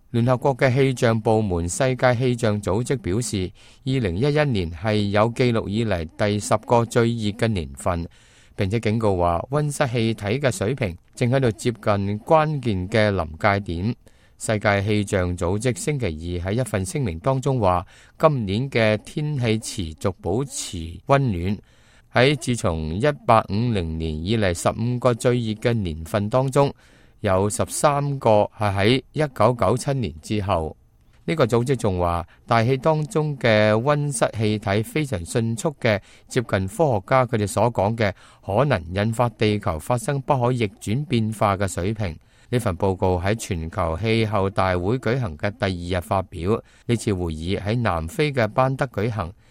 聯合國嘅氣象部門世界氣象組織表示，2011年係有記錄以嚟第10個最熱嘅年份，並且警告話溫室氣體嘅水平正喺度接近關鍵嘅臨界點。世界氣象組織星期二喺一份聲明當中話，今年嘅天氣持續保持溫暖。喺自從1850年以嚟15個最熱嘅年份當中，有13個係喺1997年之後。呢個組織仲話，大氣當中嘅溫室氣體非常迅速嘅接近科學家佢哋所講嘅可能引發地球發生不可逆轉變化嘅水平。呢份報告喺全球氣候大會舉行嘅第2日發表。呢次會議喺南非嘅班德舉行，